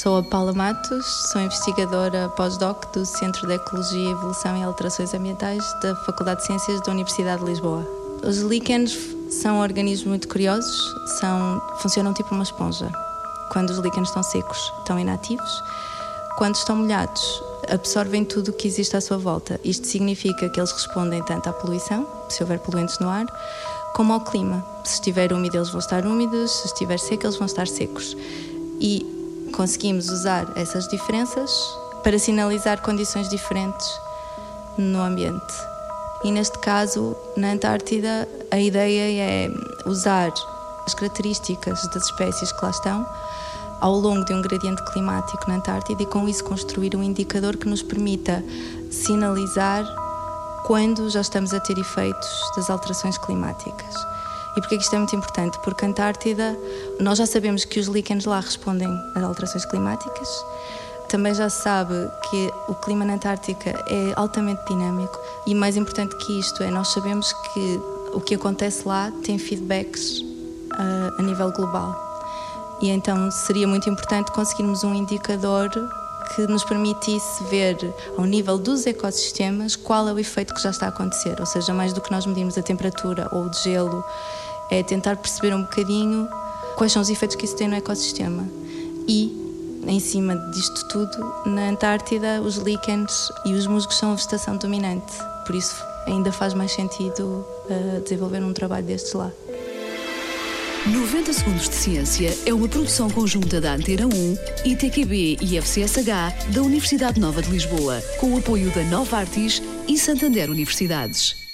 Sou a Paula Matos, sou investigadora pós-doc do Centro de Ecologia, Evolução e Alterações Ambientais da Faculdade de Ciências da Universidade de Lisboa. Os líquenes são organismos muito curiosos, funcionam tipo uma esponja. Quando os líquenes estão secos, estão inativos. Quando estão molhados, absorvem tudo o que existe à sua volta. Isto significa que eles respondem tanto à poluição, se houver poluentes no ar, como ao clima. Se estiver úmido, eles vão estar úmidos, se estiver seco, eles vão estar secos. E conseguimos usar essas diferenças para sinalizar condições diferentes no ambiente. E neste caso, na Antártida, a ideia é usar as características das espécies que lá estão ao longo de um gradiente climático na Antártida e com isso construir um indicador que nos permita sinalizar quando já estamos a ter efeitos das alterações climáticas. E porquê que isto é muito importante? Porque a Antártida, nós já sabemos que os líquenes lá respondem às alterações climáticas. Também já se sabe que o clima na Antártica é altamente dinâmico e mais importante que isto nós sabemos que o que acontece lá tem feedbacks a nível global. E então seria muito importante conseguirmos um indicador que nos permitisse ver, ao nível dos ecossistemas, qual é o efeito que já está a acontecer. Ou seja, mais do que nós medirmos a temperatura ou o gelo, é tentar perceber um bocadinho quais são os efeitos que isso tem no ecossistema. E, em cima disto tudo, na Antártida, os líquenes e os musgos são a vegetação dominante. Por isso, ainda faz mais sentido desenvolver um trabalho destes lá. 90 Segundos de Ciência é uma produção conjunta da Antena 1, ITQB e FCSH da Universidade Nova de Lisboa, com o apoio da Novartis e Santander Universidades.